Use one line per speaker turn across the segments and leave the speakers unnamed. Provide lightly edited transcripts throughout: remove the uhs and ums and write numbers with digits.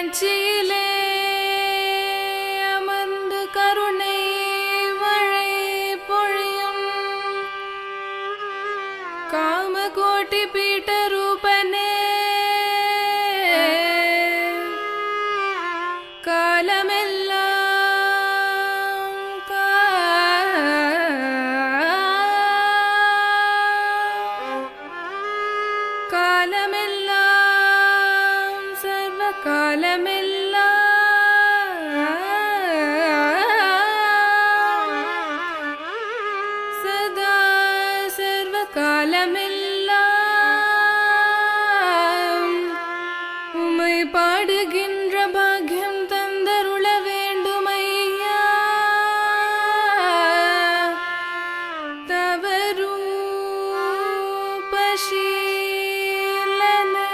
காஞ்சியிலே அமர்ந்து கருணை மழை பொழியும் காமகோட்டி பீட்ட ரூபனே காலமெல்லாம் சர்வ காலமெல்லாம் சதா சர்வ காலமெல்லாம் உம்மை பாடுகின்ற பாக்கியம் தந்தருள வேண்டுமையா தவரூபசீலனே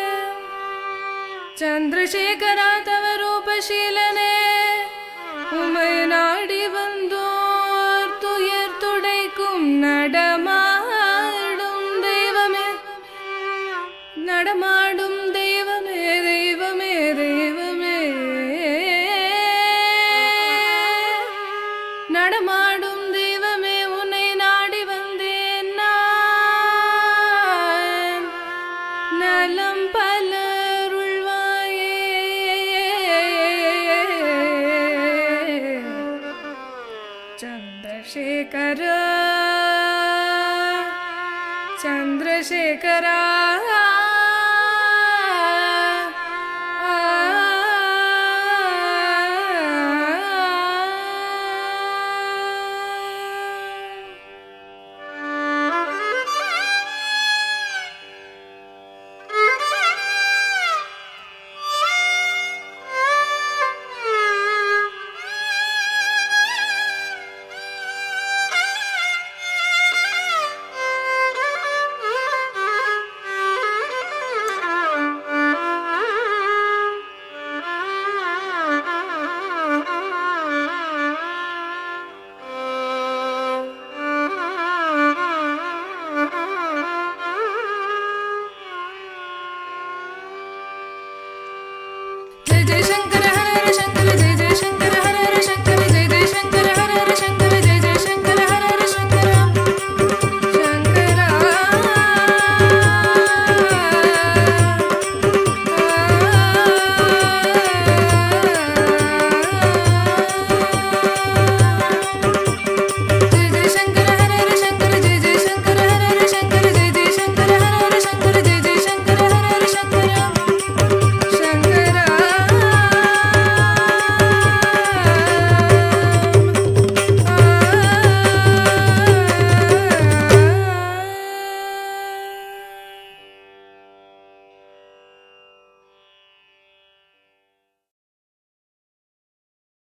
சந்திரசேகரா தவரூபசீலனே உம்மை நாடி வந்தோர் துயர் துடைக்கும் நடமாடும் தெய்வமே நடமாடும் தெய்வமே தெய்வமே தெய்வமே நடமாடும் தெய்வமே உன்னை நாடி வந்தேன் நான் நலம் பலருள்வாயே சந்திரசேகரா